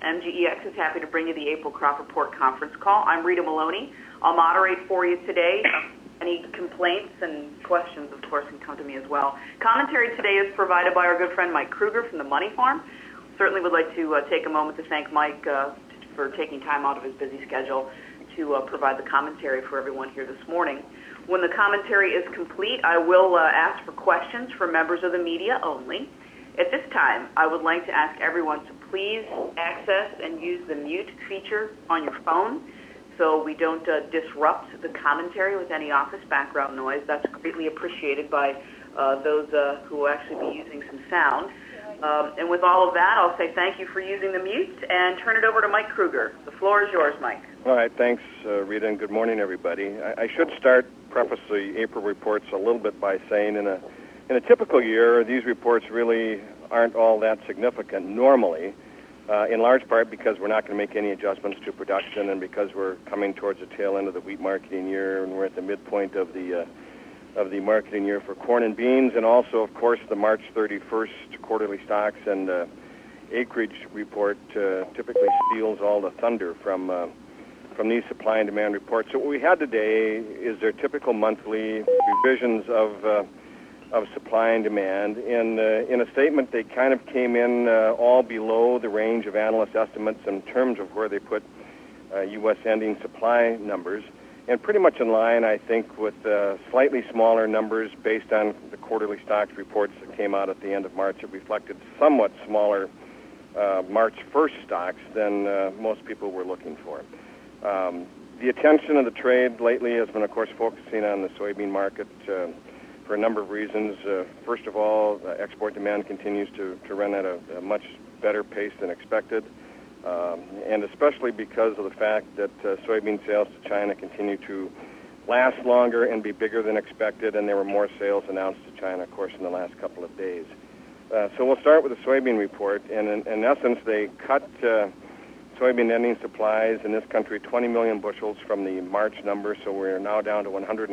MGEX is happy to bring you the April Crop Report conference call. I'm Rita Maloney. I'll moderate for you today. Any complaints and questions, of course, can come to me as well. Commentary today is provided by our good friend Mike Kruger from the Money Farm. Certainly would like to take a moment to thank Mike for taking time out of his busy schedule to provide the commentary for everyone here this morning. When the commentary is complete, I will ask for questions from members of the media only. At this time, I would like to ask everyone to please access and use the mute feature on your phone so we don't disrupt the commentary with any office background noise. That's greatly appreciated by those who will actually be using some sound. And with all of that, I'll say thank you for using the mute and turn it over to Mike Kruger. The floor is yours, Mike. All right, thanks, Rita, and good morning, everybody. I should preface the April reports a little bit by saying in a typical year, these reports really aren't all that significant normally, in large part because we're not going to make any adjustments to production and because we're coming towards the tail end of the wheat marketing year and we're at the midpoint of the marketing year for corn and beans, and also, of course, the March 31st quarterly stocks and acreage report typically steals all the thunder from these supply and demand reports. So what we had today is their typical monthly revisions of supply and demand. In a statement, they kind of came in all below the range of analyst estimates in terms of where they put U.S. ending supply numbers, and pretty much in line, I think, with slightly smaller numbers based on the quarterly stocks reports that came out at the end of March. It reflected somewhat smaller March 1st stocks than most people were looking for. The attention of the trade lately has been, of course, focusing on the soybean market for a number of reasons. First of all, export demand continues to run at a much better pace than expected, and especially because of the fact that soybean sales to China continue to last longer and be bigger than expected, and there were more sales announced to China, of course, in the last couple of days. So we'll start with the soybean report, and in essence, they cut soybean ending supplies in this country 20 million bushels from the March number, so we're now down to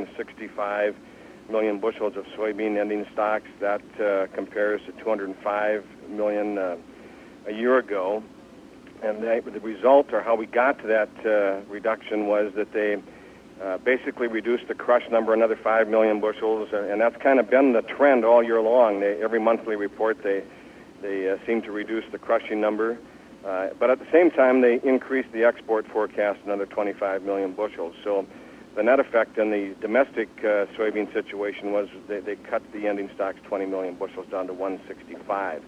165 million bushels of soybean ending stocks. That compares to 205 million a year ago. And the result, or how we got to that reduction, was that they basically reduced the crush number another 5 million bushels, and that's kind of been the trend all year long. Every monthly report, they seem to reduce the crushing number. But at the same time, they increased the export forecast another 25 million bushels. So the net effect in the domestic soybean situation was they cut the ending stocks 20 million bushels down to 165.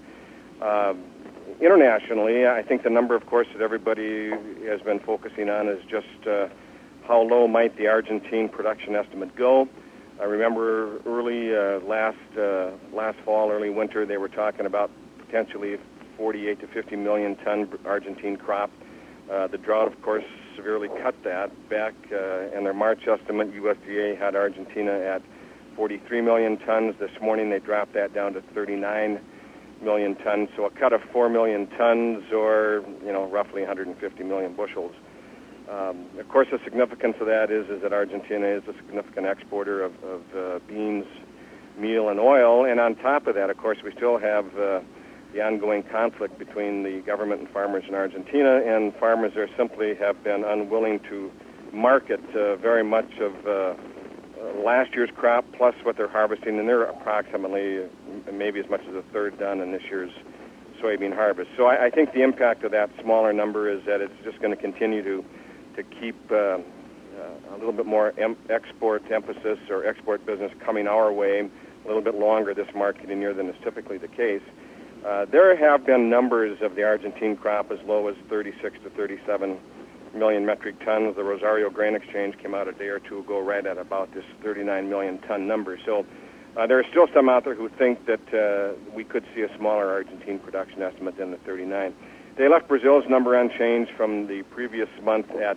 Internationally, I think the number, of course, that everybody has been focusing on is just how low might the Argentine production estimate go. I remember early last fall, early winter, they were talking about potentially 48 to 50 million ton Argentine crop. The drought, of course, severely cut that back, and their March estimate, USDA had Argentina at 43 million tons. This morning they dropped that down to 39 million tons, so a cut of 4 million tons, or roughly 150 million bushels. Of course, the significance of that is that Argentina is a significant exporter of beans, meal, and oil, and on top of that, of course, we still have the ongoing conflict between the government and farmers in Argentina, and farmers there simply have been unwilling to market very much of last year's crop plus what they're harvesting, and they're approximately maybe as much as a third done in this year's soybean harvest. So I think the impact of that smaller number is that it's just going to continue to keep a little bit more export emphasis or export business coming our way a little bit longer this marketing year than is typically the case. There have been numbers of the Argentine crop as low as 36 to 37 million metric tons. The Rosario Grain Exchange came out a day or two ago right at about this 39 million ton number. So there are still some out there who think that we could see a smaller Argentine production estimate than the 39. They left Brazil's number unchanged from the previous month at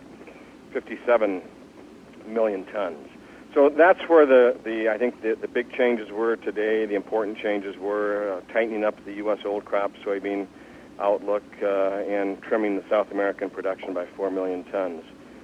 57 million tons. So that's where I think the big changes were today. The important changes were tightening up the U.S. old crop soybean outlook and trimming the South American production by 4 million tons.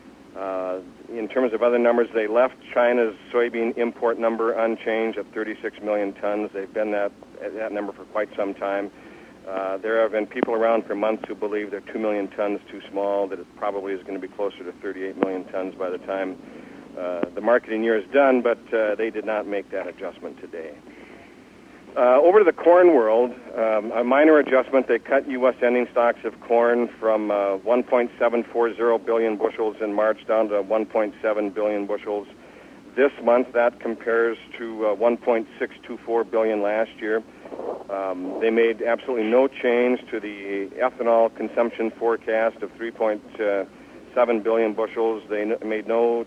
In terms of other numbers, they left China's soybean import number unchanged at 36 million tons. They've been at that number for quite some time. There have been people around for months who believe they're 2 million tons too small, that it probably is going to be closer to 38 million tons by the time the marketing year is done, but they did not make that adjustment today. Over to the corn world, a minor adjustment. They cut U.S. ending stocks of corn from 1.740 billion bushels in March down to 1.7 billion bushels this month. That compares to 1.624 billion last year. They made absolutely no change to the ethanol consumption forecast of 3.7 billion bushels. They made no,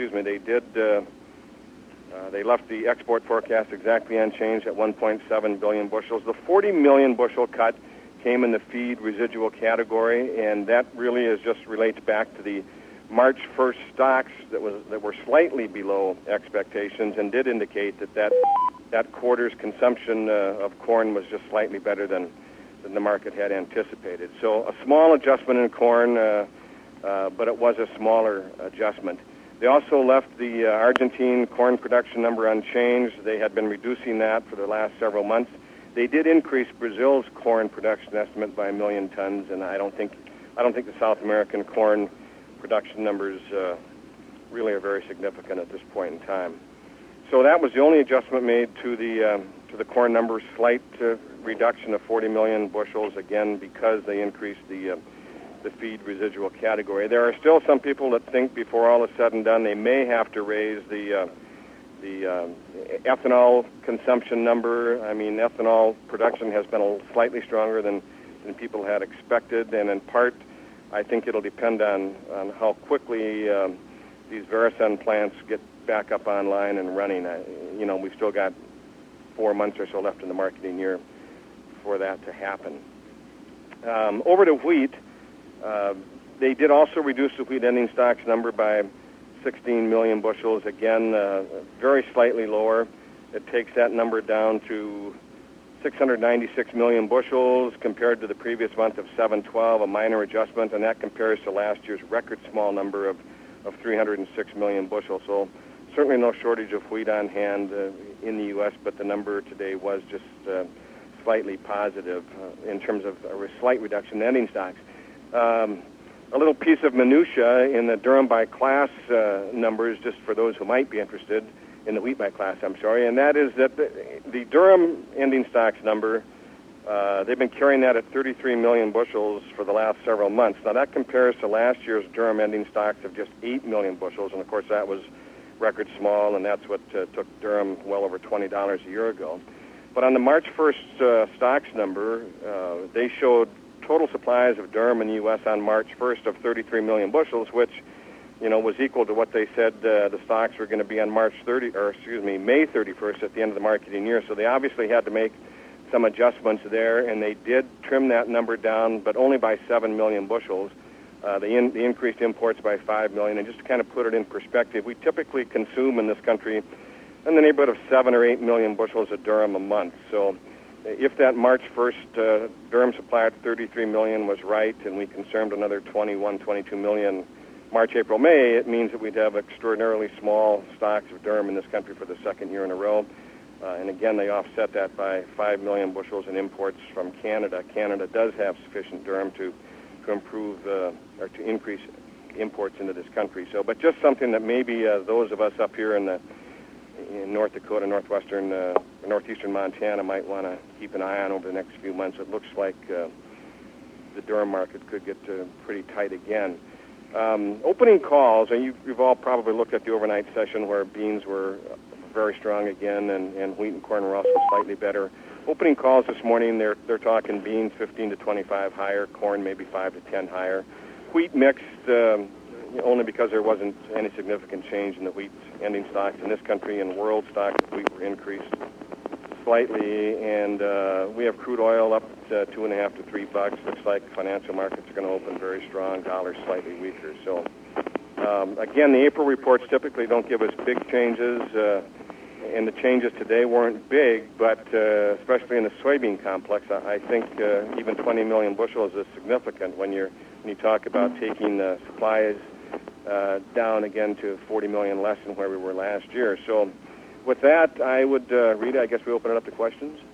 they left the export forecast exactly unchanged at 1.7 billion bushels. The 40 million bushel cut came in the feed residual category, and that really relates back to the March 1st stocks that were slightly below expectations and did indicate that quarter's consumption of corn was just slightly better than the market had anticipated. So a small adjustment in corn, but it was a smaller adjustment. They also left the Argentine corn production number unchanged. They had been reducing that for the last several months. They did increase Brazil's corn production estimate by 1 million tons, and I don't think the South American corn production numbers really are very significant at this point in time. So that was the only adjustment made to the corn numbers. Slight reduction of 40 million bushels, again because they increased the feed residual category. There are still some people that think before all is said and done they may have to raise the ethanol consumption number. I mean, ethanol production has been slightly stronger than people had expected, and in part, I think it'll depend on how quickly these Veracen plants get back up online and running. We've still got 4 months or so left in the marketing year for that to happen. Over to wheat. They did also reduce the wheat ending stocks number by 16 million bushels. Again, very slightly lower. It takes that number down to 696 million bushels compared to the previous month of 712, a minor adjustment, and that compares to last year's record small number of 306 million bushels. So certainly no shortage of wheat on hand in the U.S., but the number today was just slightly positive in terms of a slight reduction in ending stocks. A little piece of minutia in the Durham by class numbers, just for those who might be interested in the wheat by class, and that is that the Durham ending stocks number, they've been carrying that at 33 million bushels for the last several months. Now that compares to last year's Durham ending stocks of just 8 million bushels, and of course that was record small, and that's what took Durham well over $20 a year ago. But on the March 1st stocks number, they showed total supplies of durum in the U.S. on March 1st of 33 million bushels, which, was equal to what they said the stocks were going to be on May 31st at the end of the marketing year. So they obviously had to make some adjustments there, and they did trim that number down, but only by 7 million bushels. They increased imports by 5 million, and just to kind of put it in perspective, we typically consume in this country in the neighborhood of 7 or 8 million bushels of durum a month. So if that March 1st durum supply at 33 million was right, and we consumed another 21, 22 million March, April, May, it means that we'd have extraordinarily small stocks of durum in this country for the second year in a row. And again, they offset that by 5 million bushels in imports from Canada. Canada does have sufficient durum to improve or to increase imports into this country. So, but just something that maybe those of us up here in North Dakota, northeastern Montana might want to keep an eye on over the next few months. It looks like the durum market could get pretty tight again. Opening calls, and you've all probably looked at the overnight session where beans were very strong again, and wheat and corn were also slightly better. Opening calls this morning, they're talking beans 15 to 25 higher, corn maybe 5 to 10 higher. Wheat mixed, only because there wasn't any significant change in the wheat ending stocks in this country, and world stocks of wheat were increased slightly, and we have crude oil up at $2.50 to $3. Looks like financial markets are going to open very strong, dollar slightly weaker. So again, the April reports typically don't give us big changes, and the changes today weren't big, but especially in the soybean complex, I think even 20 million bushels is significant when you talk about taking supplies down again to 40 million less than where we were last year. So with that, I would, Rita, I guess we open it up to questions.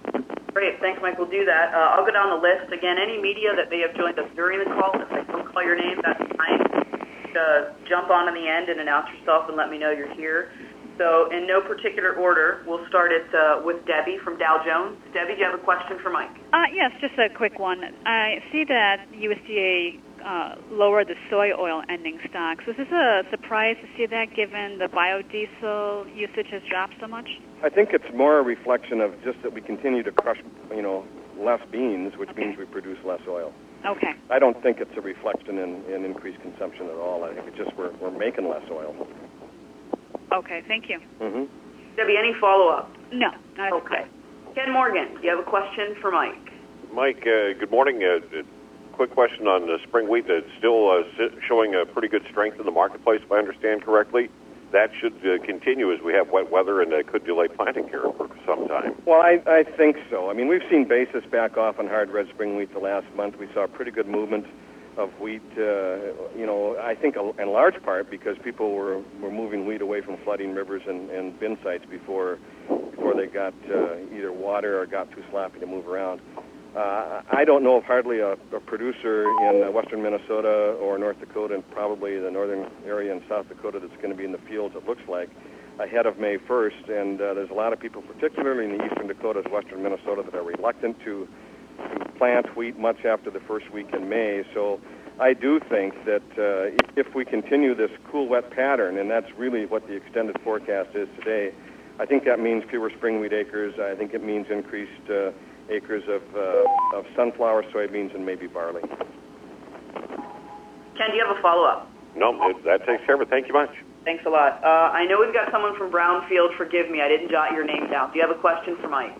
Great. Thanks, Mike. We'll do that. I'll go down the list. Again, any media that may have joined us during the call, if I don't call your name, that's fine. Jump on in the end and announce yourself and let me know you're here. So in no particular order, we'll start it with Debbie from Dow Jones. Debbie, do you have a question for Mike? Yes, just a quick one. I see that USDA lowered the soy oil ending stocks. Was this a surprise to see that given the biodiesel usage has dropped so much? I think it's more a reflection of just that we continue to crush, less beans, which means we produce less oil. Okay. I don't think it's a reflection in increased consumption at all. I think it's just we're making less oil. Okay, thank you. Mm-hmm. Debbie, any follow-up? No, not Okay. Ken Morgan, do you have a question for Mike? Mike, good morning. Quick question on spring wheat. It's still showing a pretty good strength in the marketplace, if I understand correctly. That should continue as we have wet weather and could delay planting here for some time. Well, I think so. I mean, we've seen basis back off on hard red spring wheat the last month. We saw pretty good movement of wheat, I think in large part because people were moving wheat away from flooding rivers and bin sites before they got either water or got too sloppy to move around. I don't know of hardly a producer in western Minnesota or North Dakota and probably the northern area in South Dakota that's going to be in the fields, it looks like, ahead of May 1st. And there's a lot of people, particularly in the eastern Dakotas, western Minnesota, that are reluctant to plant wheat much after the first week in May. So I do think that if we continue this cool, wet pattern, and that's really what the extended forecast is today, I think that means fewer spring wheat acres. I think it means increased acres of sunflower, soybeans, and maybe barley. Ken, do you have a follow-up? No, that takes care of it. Thank you much. Thanks a lot. I know we've got someone from Brownfield. Forgive me, I didn't jot your name down. Do you have a question for Mike?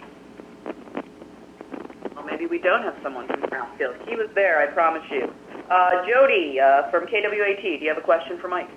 Well, maybe we don't have someone from Brownfield. He was there, I promise you. Jody from KWAT, do you have a question for Mike?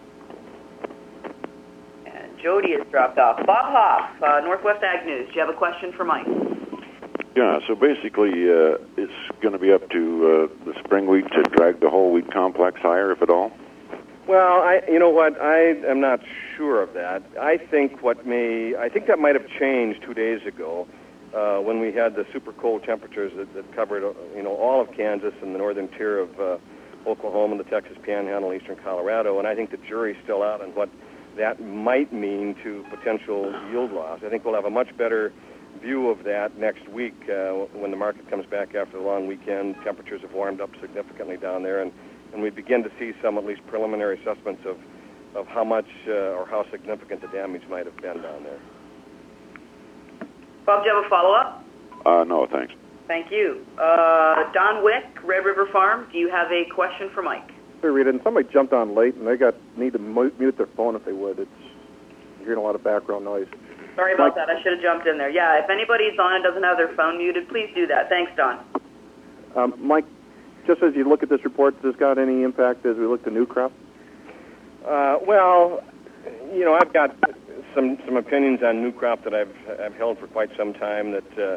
And Jody has dropped off. Bob Hoff, Northwest Ag News, do you have a question for Mike? Yeah, so basically it's going to be up to the spring wheat to drag the whole wheat complex higher, if at all? Well, you know what? I am not sure of that. I think that might have changed 2 days ago when we had the super cold temperatures that covered all of Kansas and the northern tier of Oklahoma, the Texas Panhandle, eastern Colorado, and I think the jury's still out on what that might mean to potential yield loss. I think we'll have a much better view of that next week when the market comes back after the long weekend. Temperatures have warmed up significantly down there, and we begin to see some at least preliminary assessments of how much or how significant the damage might have been down there. Bob, do you have a follow-up? No, thanks. Thank you. Don Wick, Red River Farm, do you have a question for Mike? Hey, Rita, and somebody jumped on late, and they need to mute their phone if they would. You're hearing a lot of background noise. Sorry about that. I should have jumped in there. Yeah, if anybody's on and doesn't have their phone muted, please do that. Thanks, Don. Mike, just as you look at this report, has this got any impact as we look to new crop? Well, I've got some opinions on new crop that I've held for quite some time that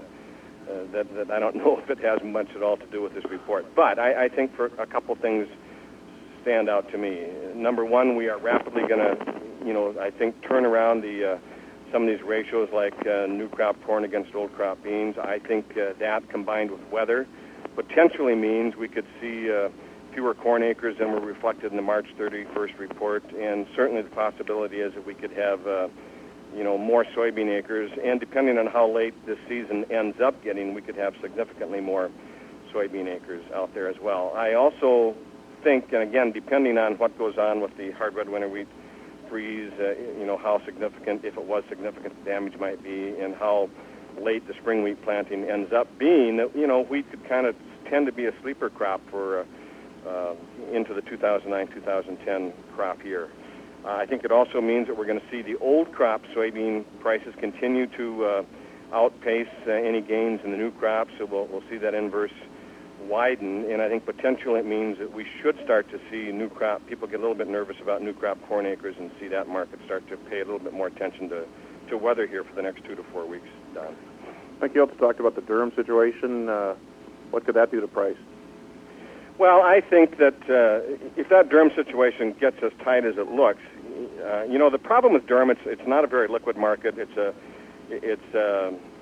I don't know if it has much at all to do with this report. But I think for a couple things stand out to me. Number one, we are rapidly going to, I think, turn around some of these ratios like new crop corn against old crop beans. I think that combined with weather potentially means we could see fewer corn acres than were reflected in the March 31st report, and certainly the possibility is that we could have more soybean acres, and depending on how late this season ends up getting, we could have significantly more soybean acres out there as well. I also think, and again, depending on what goes on with the hard red winter wheat freeze, how significant, if it was significant, the damage might be, and how late the spring wheat planting ends up being, that, wheat could kind of tend to be a sleeper crop for into the 2009-2010 crop year. I think it also means that we're going to see the old crop soybean prices continue to outpace any gains in the new crop, so we'll see that inverse widen, and I think potentially it means that we should start to see new crop. People get a little bit nervous about new crop corn acres and see that market start to pay a little bit more attention to weather here for the next 2 to 4 weeks. Don. Thank you. Also talked about the Durham situation. What could that do to price? Well, I think that if that Durham situation gets as tight as it looks, the problem with Durham, it's not a very liquid market. It's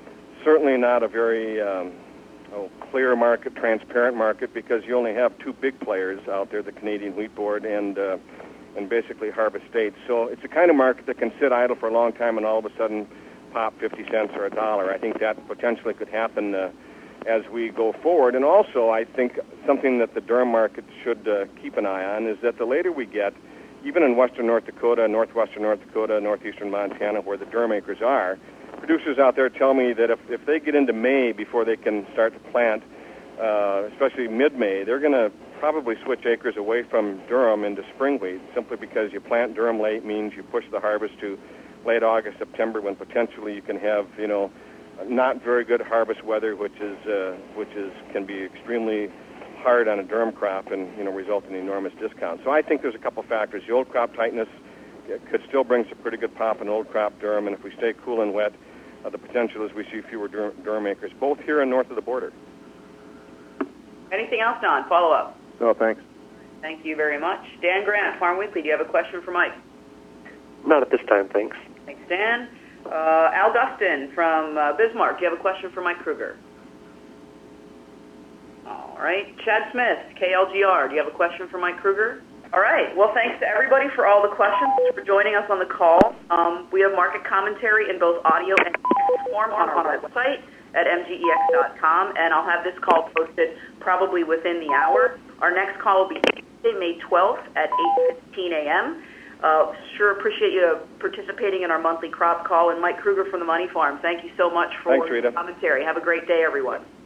certainly not a very clear market, transparent market, because you only have two big players out there, the Canadian Wheat Board and basically Harvest States. So it's a kind of market that can sit idle for a long time and all of a sudden pop 50 cents or $1. I think that potentially could happen as we go forward. And also, I think something that the durum market should keep an eye on is that the later we get, even in western North Dakota, northwestern North Dakota, northeastern Montana, where the durum acres are, producers out there tell me that if they get into May before they can start to plant, especially mid-May, they're going to probably switch acres away from durum into spring wheat, simply because you plant durum late means you push the harvest to late August, September, when potentially you can have, not very good harvest weather, which can be extremely hard on a durum crop and result in enormous discounts. So I think there's a couple factors. The old crop tightness could still bring some pretty good pop in old crop durum, and if we stay cool and wet, the potential is we see fewer durum acres, both here and north of the border. Anything else, Don? Follow up. No, thanks. Thank you very much. Dan Grant, Farm Weekly, do you have a question for Mike? Not at this time, thanks. Thanks, Dan. Al Dustin from Bismarck, do you have a question for Mike Kruger? All right. Chad Smith, KLGR, do you have a question for Mike Kruger? All right. Well, thanks to everybody for all the questions, for joining us on the call. We have market commentary in both audio and text form on our website at mgex.com, and I'll have this call posted probably within the hour. Our next call will be Tuesday, May 12th at 8:15 a.m. Sure appreciate you participating in our monthly crop call. And Mike Kruger from the Money Farm, thank you so much for Thanks, Rita. the commentary. Have a great day, everyone.